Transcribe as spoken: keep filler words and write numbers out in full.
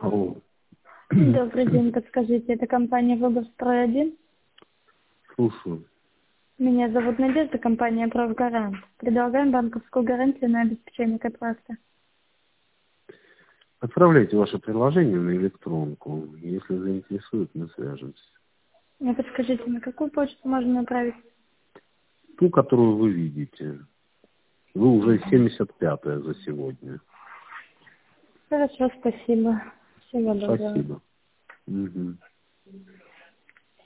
Алло. Добрый день, подскажите, это компания «Волгострой один»? Слушаю. Меня зовут Надежда, компания «Правгарант». Предлагаем банковскую гарантию на обеспечение контракта. Отправляйте ваше приложение на электронку. Если заинтересует, мы свяжемся. Мне подскажите, на какую почту можно направить? Ту, которую вы видите. Вы уже семьдесят пятая за сегодня. Хорошо, спасибо. Всего доброго. Спасибо. Угу.